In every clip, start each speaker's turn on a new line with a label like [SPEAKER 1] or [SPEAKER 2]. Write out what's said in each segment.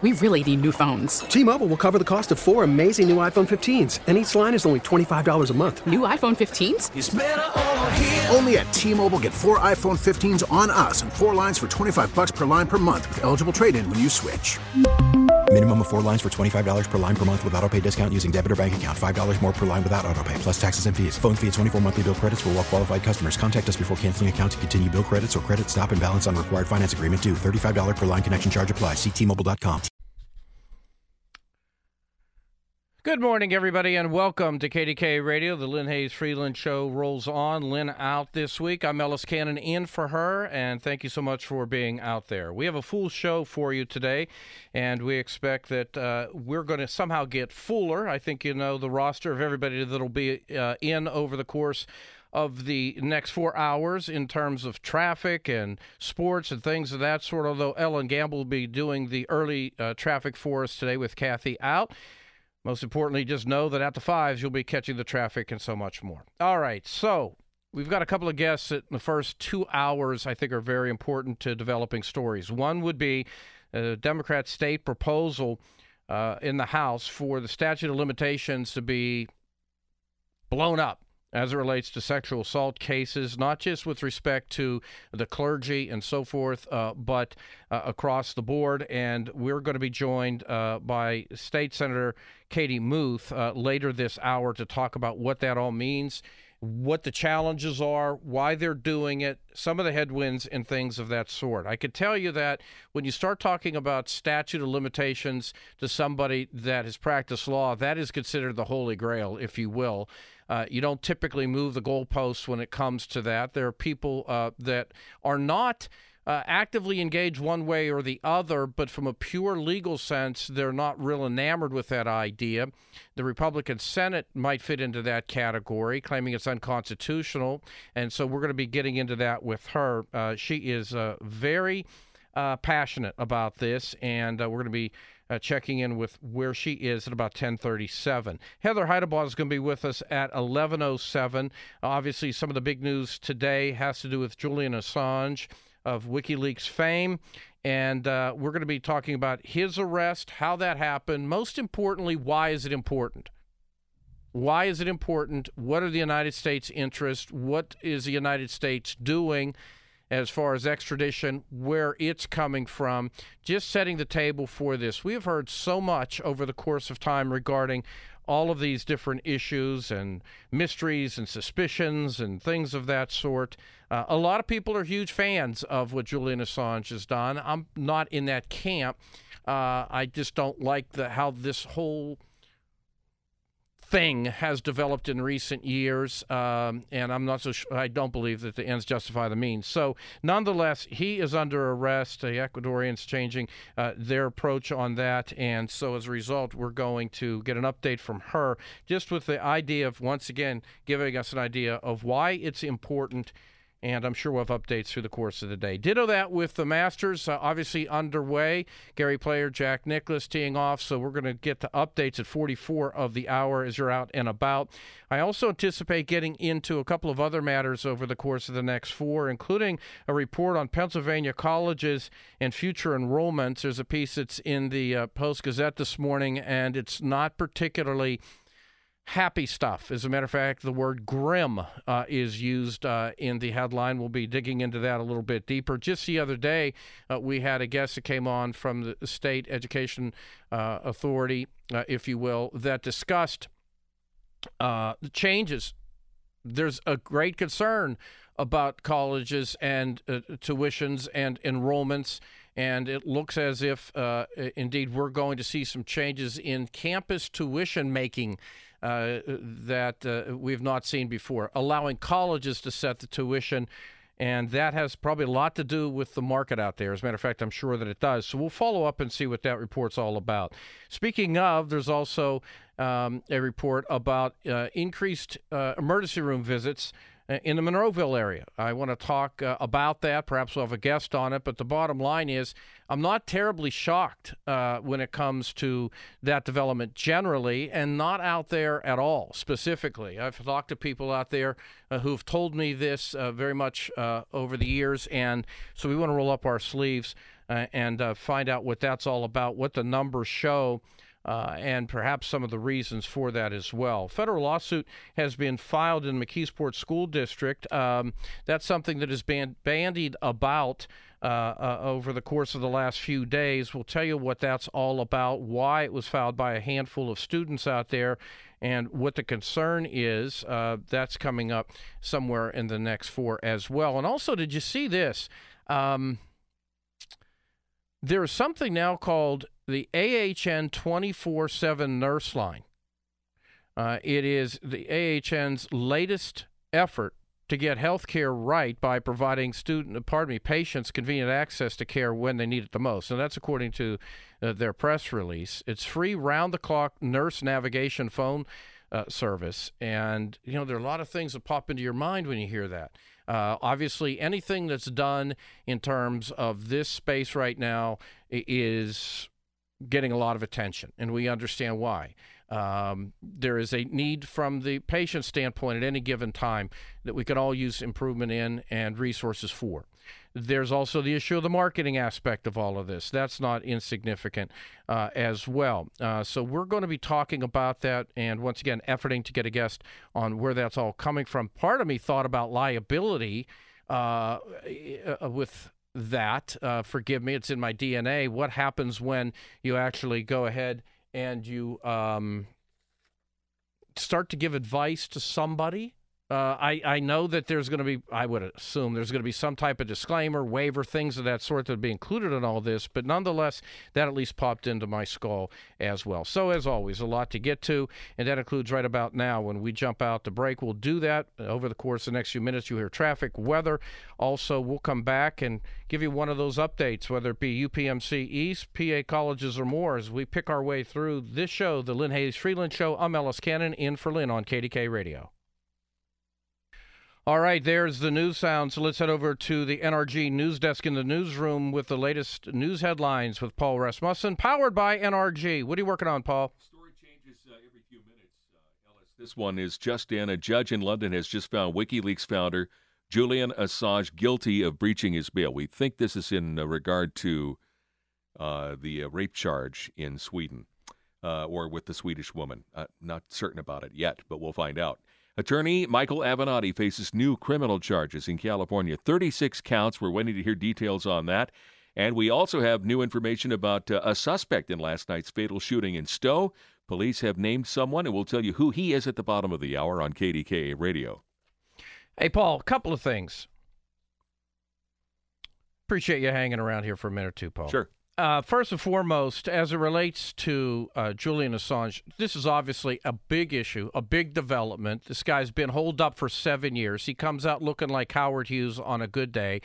[SPEAKER 1] We really need new phones.
[SPEAKER 2] T-Mobile will cover the cost of 4 amazing new iPhone 15s, and each line is only $25 a month.
[SPEAKER 1] New iPhone 15s?
[SPEAKER 3] It's better over here.
[SPEAKER 4] Only at T-Mobile, get 4 iPhone 15s on us and 4 lines for $25 per line per month with eligible trade-in when you switch.
[SPEAKER 5] Minimum of 4 lines for $25 per line per month with autopay discount using debit or bank account. $5 more per line without autopay, plus taxes and fees. Phone fee at 24 monthly bill credits for well-qualified customers. Contact us before canceling account to continue bill credits or credit stop and balance on required finance agreement due. $35 per line connection charge applies. See T-Mobile.com.
[SPEAKER 6] Good morning, everybody, and welcome to KDK Radio. The Lynn Hayes Freeland Show rolls on. Lynn out this week. I'm Ellis Cannon in for her, and thank you so much for being out there. We have a full show for you today, and we expect that we're going to somehow get fuller. I think you know the roster of everybody that'll be in over the course of the next 4 hours in terms of traffic and sports and things of that sort, although Ellen Gamble will be doing the early traffic for us today with Kathy out. Most importantly, just know that at the 5s, you'll be catching the traffic and so much more. All right, so we've got a couple of guests that in the first 2 hours I think are very important to developing stories. One would be a Democrat state proposal in the House for the statute of limitations to be blown up as it relates to sexual assault cases, not just with respect to the clergy and so forth, but across the board. And we're going to be joined by State Senator Katie Muth later this hour to talk about what that all means, what the challenges are, why they're doing it, some of the headwinds and things of that sort. I could tell you that when you start talking about statute of limitations to somebody that has practiced law, that is considered the holy grail, if you will. You don't typically move the goalposts when it comes to that. There are people that are not actively engaged one way or the other, but from a pure legal sense, they're not real enamored with that idea. The Republican Senate might fit into that category, claiming it's unconstitutional, and so we're going to be getting into that with her. She is very passionate about this, and we're going to be checking in with where she is at about 10:37. Heather Heidebaugh is going to be with us at 11:07. Obviously, some of the big news today has to do with Julian Assange of WikiLeaks fame, and we're going to be talking about his arrest, how that happened. Most importantly, why is it important? Why is it important? What are the United States' interests? What is the United States doing as far as extradition, where it's coming from, just setting the table for this. We have heard so much over the course of time regarding all of these different issues and mysteries and suspicions and things of that sort. A lot of people are huge fans of what Julian Assange has done. I'm not in that camp. I just don't like how this whole thing has developed in recent years, and I'm not so sure. I don't believe that the ends justify the means. So, nonetheless, he is under arrest. The Ecuadorians changing their approach on that, and so as a result, we're going to get an update from her, just with the idea of once again giving us an idea of why it's important. And I'm sure we'll have updates through the course of the day. Ditto that with the Masters, obviously underway. Gary Player, Jack Nicklaus teeing off, so we're going to get to updates at 44 of the hour as you're out and about. I also anticipate getting into a couple of other matters over the course of the next 4, including a report on Pennsylvania colleges and future enrollments. There's a piece that's in the Post-Gazette this morning, and it's not particularly happy stuff. As a matter of fact, the word grim is used in the headline. We'll be digging into that a little bit deeper. Just the other day, we had a guest that came on from the state education authority, if you will, that discussed the changes. There's a great concern about colleges and tuitions and enrollments, and it looks as if, indeed, we're going to see some changes in campus tuition making that we've not seen before, allowing colleges to set the tuition, and that has probably a lot to do with the market out there. As a matter of fact, I'm sure that it does. So we'll follow up and see what that report's all about. Speaking of, there's also a report about increased emergency room visits in the Monroeville area. I want to talk about that. Perhaps we'll have a guest on it. But the bottom line is I'm not terribly shocked when it comes to that development generally, and not out there at all specifically. I've talked to people out there who've told me this very much over the years, and so we want to roll up our sleeves and find out what that's all about, what the numbers show, and perhaps some of the reasons for that as well. Federal lawsuit has been filed in McKeesport School District. That's something that has been bandied about over the course of the last few days. We'll tell you what that's all about, why it was filed by a handful of students out there, and what the concern is. That's coming up somewhere in the next 4 as well. And also, did you see this? There is something now called the AHN 24/7 Nurse Line. It is the AHN's latest effort to get health care right by providing patients convenient access to care when they need it the most. And that's according to their press release. It's free round-the-clock nurse navigation phone service. And, there are a lot of things that pop into your mind when you hear that. Obviously, anything that's done in terms of this space right now is getting a lot of attention, and we understand why. There is a need from the patient standpoint at any given time that we can all use improvement in and resources for. There's also the issue of the marketing aspect of all of this. That's not insignificant as well. So we're going to be talking about that, and once again, efforting to get a guest on where that's all coming from. Part of me thought about liability with that. Forgive me, it's in my DNA. What happens when you actually go ahead and you start to give advice to somebody? I know that there's going to be, I would assume there's going to be some type of disclaimer, waiver, things of that sort that would be included in all this, but nonetheless, that at least popped into my skull as well. So as always, a lot to get to, and that includes right about now when we jump out to break. We'll do that over the course of the next few minutes. You'll hear traffic, weather. Also, we'll come back and give you one of those updates, whether it be UPMC East, PA colleges, or more, as we pick our way through this show, the Lynn Hayes Freeland Show. I'm Ellis Cannon, in for Lynn on KDK Radio. All right, there's the news sound. So let's head over to the NRG news desk in the newsroom with the latest news headlines with Paul Rasmussen, powered by NRG. What are you working on, Paul?
[SPEAKER 3] Story changes every few minutes, Ellis. This one is just in. A judge in London has just found WikiLeaks founder Julian Assange guilty of breaching his bail. We think this is in regard to the rape charge in Sweden, or with the Swedish woman. Not certain about it yet, but we'll find out. Attorney Michael Avenatti faces new criminal charges in California. 36 counts. We're waiting to hear details on that. And we also have new information about a suspect in last night's fatal shooting in Stowe. Police have named someone, and we'll tell you who he is at the bottom of the hour on KDKA Radio.
[SPEAKER 6] Hey, Paul, a couple of things. Appreciate you hanging around here for a minute or two, Paul.
[SPEAKER 3] Sure.
[SPEAKER 6] First and foremost, as it relates to Julian Assange, this is obviously a big issue, a big development. This guy's been holed up for 7 years. He comes out looking like Howard Hughes on a good day.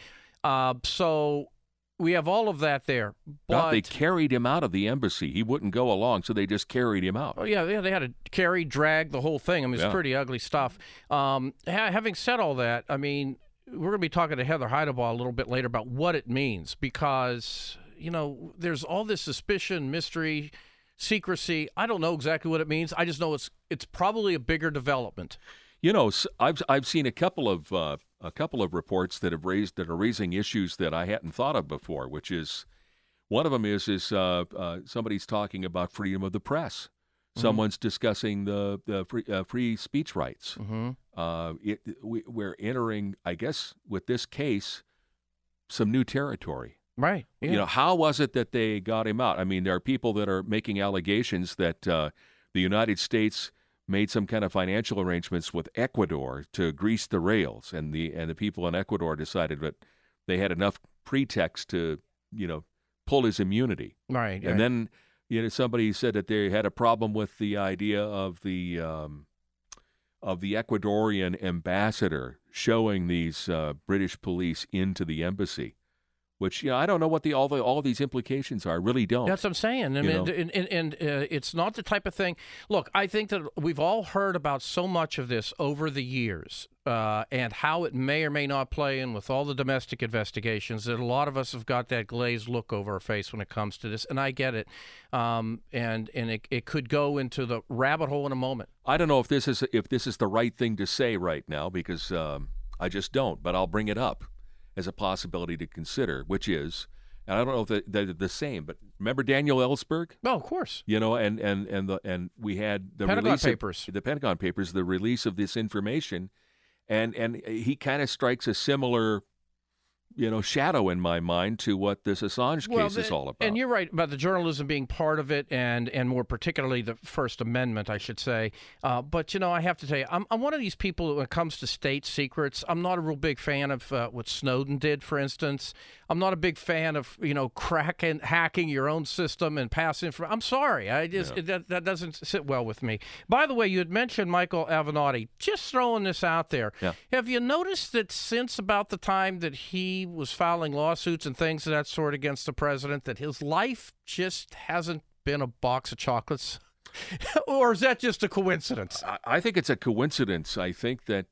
[SPEAKER 6] So we have all of that there. But
[SPEAKER 3] they carried him out of the embassy. He wouldn't go along, so they just carried him out.
[SPEAKER 6] Oh, yeah, they had to carry, drag, the whole thing. I mean, it's pretty ugly stuff. Having said all that, I mean, we're going to be talking to Heather Heidebaugh a little bit later about what it means, because there's all this suspicion, mystery, secrecy. I don't know exactly what it means. I just know it's probably a bigger development.
[SPEAKER 3] I've seen a couple of reports that are raising issues that I hadn't thought of before. Which is, one of them is somebody's talking about freedom of the press. Mm-hmm. Someone's discussing the free speech rights. Mm-hmm. We're entering, I guess, with this case, some new territory.
[SPEAKER 6] Right. Yeah.
[SPEAKER 3] How was it that they got him out? I mean, there are people that are making allegations that the United States made some kind of financial arrangements with Ecuador to grease the rails, and the people in Ecuador decided that they had enough pretext to, pull his immunity.
[SPEAKER 6] Right.
[SPEAKER 3] And then, somebody said that they had a problem with the idea of the Ecuadorian ambassador showing these British police into the embassy. Which, I don't know what all of these implications are. I really don't.
[SPEAKER 6] That's what I'm saying. I mean, and it's not the type of thing. Look, I think that we've all heard about so much of this over the years, and how it may or may not play in with all the domestic investigations, that a lot of us have got that glazed look over our face when it comes to this, and I get it. And it could go into the rabbit hole in a moment.
[SPEAKER 3] I don't know if this is the right thing to say right now, because I just don't, but I'll bring it up as a possibility to consider, which is, and I don't know if they're the same, but remember Daniel Ellsberg?
[SPEAKER 6] Oh, of course.
[SPEAKER 3] And we had the
[SPEAKER 6] Pentagon
[SPEAKER 3] release
[SPEAKER 6] Papers.
[SPEAKER 3] the Pentagon Papers, the release of this information, and he kind of strikes a similar shadow in my mind to what this Assange case is all about.
[SPEAKER 6] And you're right about the journalism being part of it, and more particularly the First Amendment, I should say. But I have to tell you, I'm one of these people when it comes to state secrets. I'm not a real big fan of what Snowden did, for instance. I'm not a big fan of hacking your own system and passing information. I'm sorry, that doesn't sit well with me. By the way, you had mentioned Michael Avenatti. Just throwing this out there.
[SPEAKER 3] Yeah.
[SPEAKER 6] Have you noticed that since about the time that he was filing lawsuits and things of that sort against the president, that his life just hasn't been a box of chocolates? Or is that just a coincidence?
[SPEAKER 3] I think it's a coincidence. I think that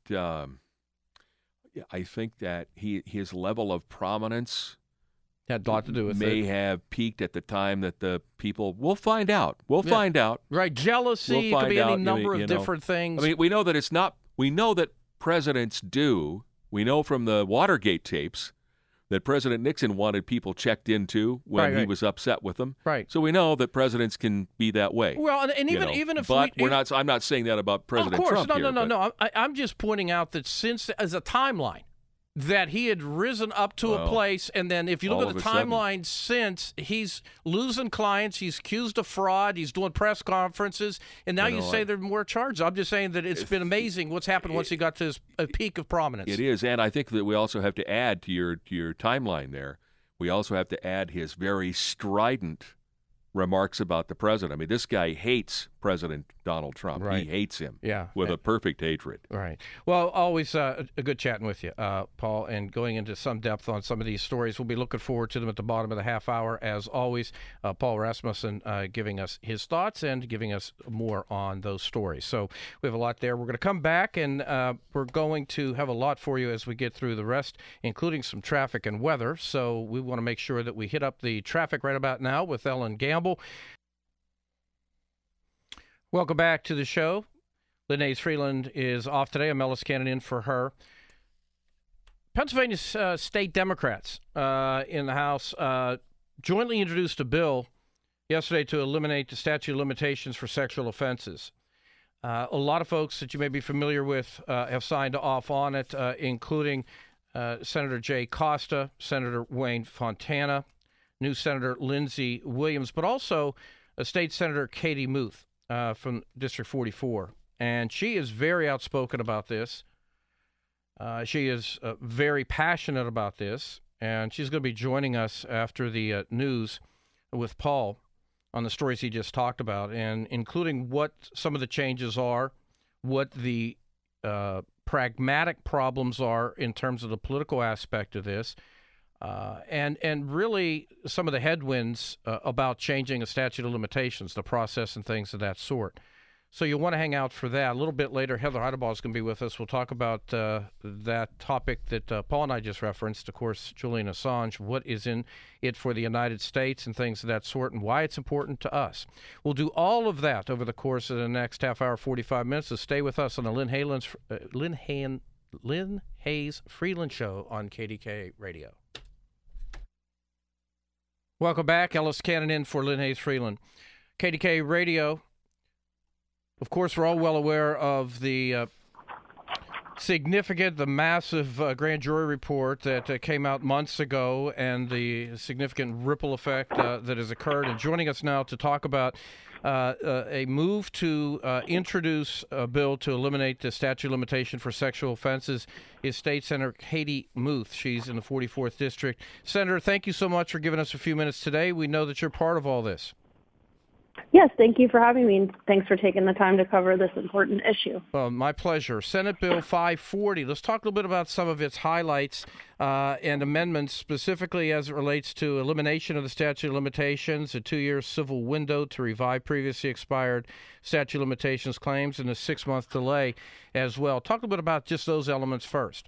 [SPEAKER 3] his level of prominence
[SPEAKER 6] had a lot to do with
[SPEAKER 3] may
[SPEAKER 6] it.
[SPEAKER 3] have peaked at the time that the people. We'll find out. Find out.
[SPEAKER 6] Right, jealousy. It could be any number of different things.
[SPEAKER 3] I mean, we know that it's not. We know that presidents do. We know from the Watergate tapes that President Nixon wanted people checked into when he was upset with them.
[SPEAKER 6] Right.
[SPEAKER 3] So we know that presidents can be that way.
[SPEAKER 6] Well, and even if
[SPEAKER 3] we're not. I'm not saying that about President Trump.
[SPEAKER 6] Of course, no. I'm just pointing out that since as a timeline, that he had risen up to a place, and then if you look at the timeline since, he's losing clients, he's accused of fraud, he's doing press conferences, and now you say there are more charges. I'm just saying that it's been amazing what's happened once he got to his peak of prominence.
[SPEAKER 3] It is, and I think that we also have to add to your timeline there, we also have to add his very strident remarks about the president. I mean, this guy hates President Donald Trump.
[SPEAKER 6] Right.
[SPEAKER 3] He hates him
[SPEAKER 6] with
[SPEAKER 3] a perfect hatred.
[SPEAKER 6] Right. Well, always a good chatting with you, Paul, and going into some depth on some of these stories. We'll be looking forward to them at the bottom of the half hour, as always. Paul Rasmussen giving us his thoughts and giving us more on those stories. So we have a lot there. We're going to come back, and we're going to have a lot for you as we get through the rest, including some traffic and weather. So we want to make sure that we hit up the traffic right about now with Ellen Gamble. Welcome back to the show. Lynn Hayes Freeland is off today. I'm Ellis Cannon in for her. Pennsylvania's state Democrats in the House jointly introduced a bill yesterday to eliminate the statute of limitations for sexual offenses. A lot of folks that you may be familiar with have signed off on it, including Senator Jay Costa, Senator Wayne Fontana, new Senator Lindsey Williams, but also State Senator Katie Muth from District 44. And she is very outspoken about this. She is very passionate about this, and she's going to be joining us after the news with Paul on the stories he just talked about, and including what some of the changes are, what the pragmatic problems are in terms of the political aspect of this, and really some of the headwinds about changing a statute of limitations, the process and things of that sort. So you'll want to hang out for that. A little bit later, Heather Heidebaugh is going to be with us. We'll talk about that topic that Paul and I just referenced, of course, Julian Assange, what is in it for the United States and things of that sort, and why it's important to us. We'll do all of that over the course of the next half hour, 45 minutes. So stay with us on the Lynn Hayes Freeland Show on KDKA Radio. Welcome back. Ellis Cannon in for Lynn Hayes Freeland. KDKA Radio. Of course, we're all well aware of the significant, the massive grand jury report that came out months ago and the significant ripple effect that has occurred. And joining us now to talk about a move to introduce a bill to eliminate the statute of limitation for sexual offenses is State Senator Katie Muth. She's in the 44th District. Senator, thank you so much for giving us a few minutes today. We know that you're part of all this.
[SPEAKER 7] Yes, thank you for having me, and thanks for taking the time to cover this important issue.
[SPEAKER 6] Well, my pleasure. Senate Bill 540. Let's talk a little bit about some of its highlights and amendments, specifically as it relates to elimination of the statute of limitations, a 2-year civil window to revive previously expired statute of limitations claims, and a 6-month delay as well. Talk a little bit about just those elements first.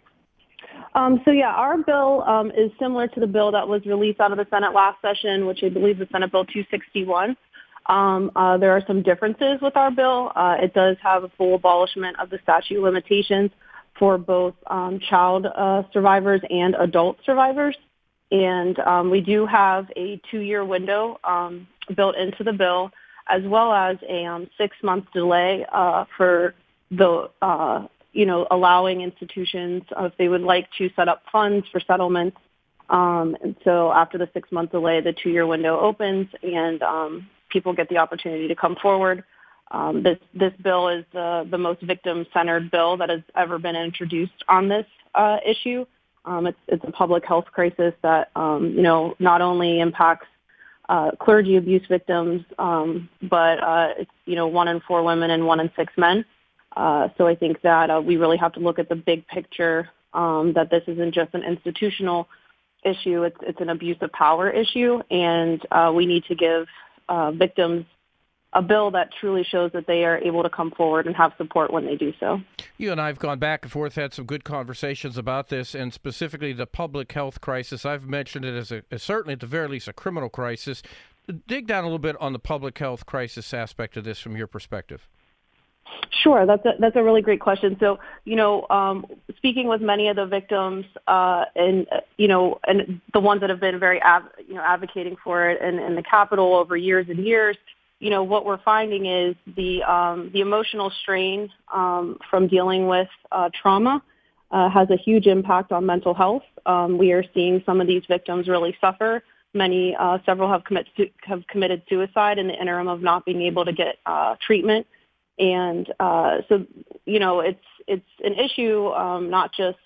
[SPEAKER 7] Our bill is similar to the bill that was released out of the Senate last session, which I believe is Senate Bill 261. There are some differences with our bill. It does have a full abolishment of the statute of limitations for both child survivors and adult survivors. And we do have a 2-year window built into the bill, as well as a 6-month delay for the, allowing institutions if they would like to set up funds for settlements. And so after the 6-month delay, the 2-year window opens and people get the opportunity to come forward. This bill is the most victim-centered bill that has ever been introduced on this issue. It's a public health crisis that, not only impacts clergy abuse victims, but it's, 1 in 4 women and 1 in 6 men. So I think that we really have to look at the big picture, that this isn't just an institutional issue. It's an abuse of power issue, and we need to give victims a bill that truly shows that they are able to come forward and have support when they do so.
[SPEAKER 6] You and I have gone back and forth, had some good conversations about this, and specifically the public health crisis. I've mentioned it as certainly at the very least a criminal crisis. Dig down a little bit on the public health crisis aspect of this from your perspective.
[SPEAKER 7] Sure, that's a really great question. So, speaking with many of the victims, and the ones that have been very, advocating for it, in the Capitol over years and years, what we're finding is the emotional strain from dealing with trauma has a huge impact on mental health. We are seeing some of these victims really suffer. Several have committed suicide in the interim of not being able to get treatment. And so, it's an issue, not just,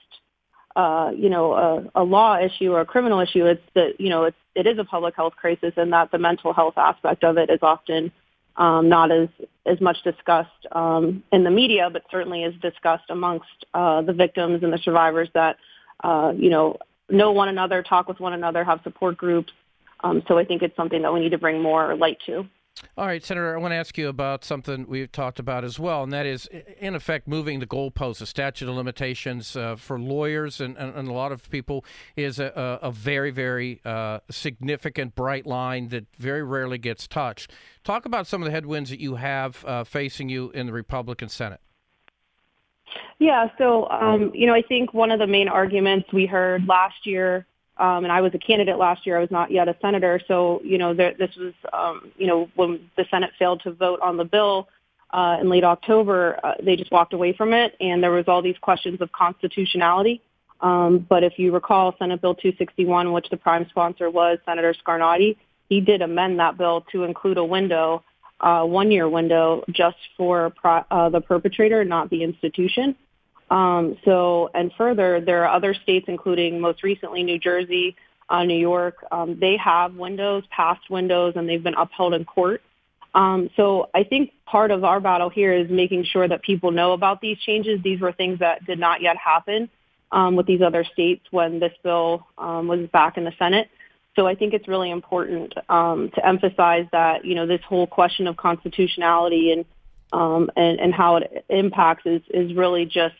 [SPEAKER 7] a law issue or a criminal issue. It's that, it is a public health crisis, and that the mental health aspect of it is often not as much discussed in the media, but certainly is discussed amongst the victims and the survivors that, know one another, talk with one another, have support groups. So I think it's something that we need to bring more light to.
[SPEAKER 6] All right, Senator, I want to ask you about something we've talked about as well, and that is, in effect, moving the goalposts. The statute of limitations for lawyers and a lot of people is a very, very significant, bright line that very rarely gets touched. Talk about some of the headwinds that you have facing you in the Republican Senate.
[SPEAKER 7] Yeah, so, I think one of the main arguments we heard last year, and I was a candidate last year. I was not yet a senator. So, this was, when the Senate failed to vote on the bill in late October, they just walked away from it. And there was all these questions of constitutionality. But if you recall, Senate Bill 261, which the prime sponsor was Senator Scarnati, he did amend that bill to include a window, 1-year window, just for the perpetrator, not the institution. And further, there are other states, including most recently New Jersey, New York. They have windows, passed windows, and they've been upheld in court. So I think part of our battle here is making sure that people know about these changes. These were things that did not yet happen with these other states when this bill was back in the Senate. So I think it's really important to emphasize that, this whole question of constitutionality and how it impacts is really just,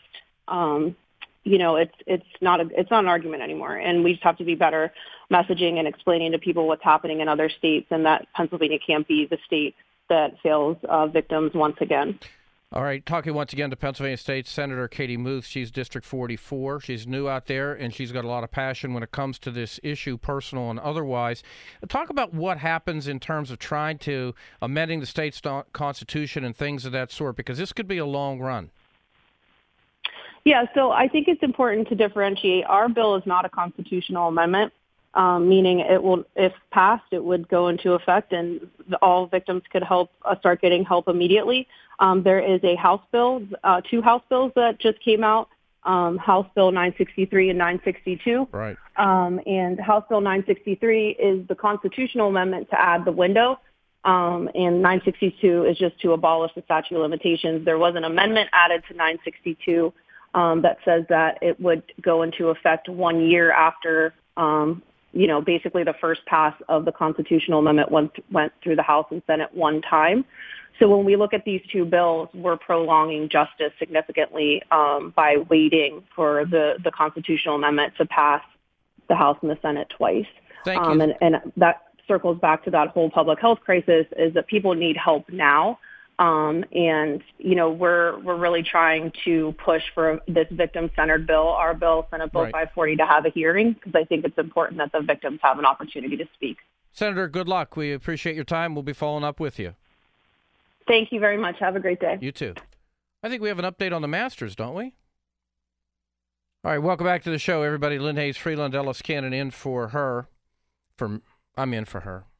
[SPEAKER 7] it's not an argument anymore. And we just have to be better messaging and explaining to people what's happening in other states, and that Pennsylvania can't be the state that fails victims once again.
[SPEAKER 6] All right, talking once again to Pennsylvania State Senator Katie Muth. She's District 44. She's new out there, and she's got a lot of passion when it comes to this issue, personal and otherwise. Talk about what happens in terms of trying to amending the state's constitution and things of that sort, because this could be a long run.
[SPEAKER 7] Yeah, so I think it's important to differentiate. Our bill is not a constitutional amendment, meaning it will, if passed, it would go into effect and all victims could start getting help immediately. There is a House bill, 2 House bills that just came out, House Bill 963 and 962.
[SPEAKER 6] Right.
[SPEAKER 7] And House Bill 963 is the constitutional amendment to add the window, and 962 is just to abolish the statute of limitations. There was an amendment added to 962 that says that it would go into effect 1 year after, basically the first pass of the constitutional amendment went through the House and Senate one time. So when we look at these 2 bills, we're prolonging justice significantly by waiting for the constitutional amendment to pass the House and the Senate twice.
[SPEAKER 6] Thank you.
[SPEAKER 7] And that circles back to that whole public health crisis, is that people need help now. And, we're really trying to push for this victim-centered bill, our bill, Senate Bill 540, to have a hearing, because I think it's important that the victims have an opportunity to speak.
[SPEAKER 6] Senator, good luck. We appreciate your time. We'll be following up with you.
[SPEAKER 7] Thank you very much. Have a great day.
[SPEAKER 6] You too. I think we have an update on the Masters, don't we? All right, welcome back to the show, everybody. Lynn Hayes, Freeland, Ellis Cannon, in for her. I'm in for her.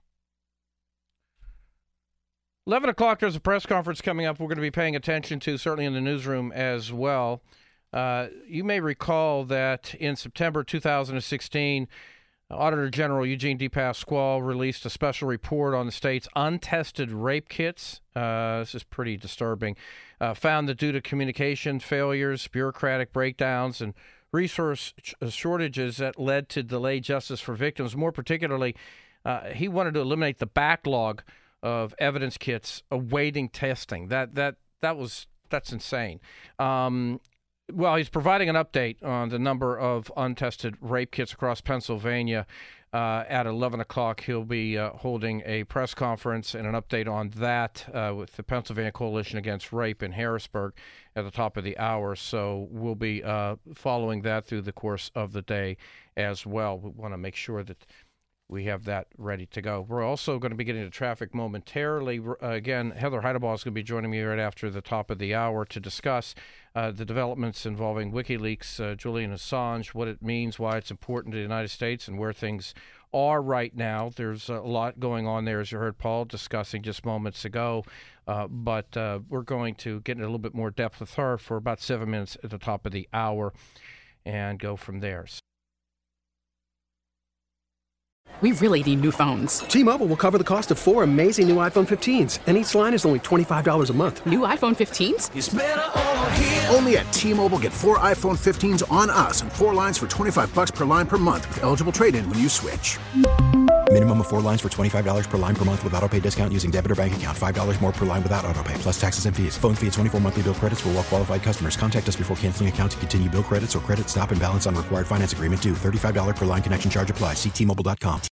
[SPEAKER 6] 11 o'clock, there's a press conference coming up we're going to be paying attention to, certainly in the newsroom as well. You may recall that in September 2016, Auditor General Eugene DePasquale released a special report on the state's untested rape kits. This is pretty disturbing. Found that due to communication failures, bureaucratic breakdowns, and resource shortages that led to delayed justice for victims. More particularly, he wanted to eliminate the backlog of evidence kits awaiting testing. That's insane. Well, he's providing an update on the number of untested rape kits across Pennsylvania. At 11 o'clock, he'll be holding a press conference and an update on that with the Pennsylvania Coalition Against Rape in Harrisburg at the top of the hour. So we'll be following that through the course of the day as well. We want to make sure that we have that ready to go. We're also going to be getting to traffic momentarily. Again, Heather Heidebaugh is going to be joining me right after the top of the hour to discuss the developments involving WikiLeaks, Julian Assange, what it means, why it's important to the United States, and where things are right now. There's a lot going on there, as you heard Paul discussing just moments ago. But we're going to get in a little bit more depth with her for about 7 minutes at the top of the hour and go from there.
[SPEAKER 1] We really need new phones.
[SPEAKER 2] T-Mobile will cover the cost of 4 amazing new iPhone 15s, and each line is only $25 a month.
[SPEAKER 1] New iPhone 15s?
[SPEAKER 4] It's better over here. Only at T-Mobile, get 4 iPhone 15s on us and 4 lines for $25 per line per month with eligible trade-in when you switch.
[SPEAKER 5] Minimum of 4 lines for $25 per line per month with autopay discount using debit or bank account. $5 more per line without autopay, plus taxes and fees. Phone fee at 24 monthly bill credits for well-qualified customers. Contact us before canceling account to continue bill credits or credit stop and balance on required finance agreement due. $35 per line connection charge applies. See T-Mobile.com.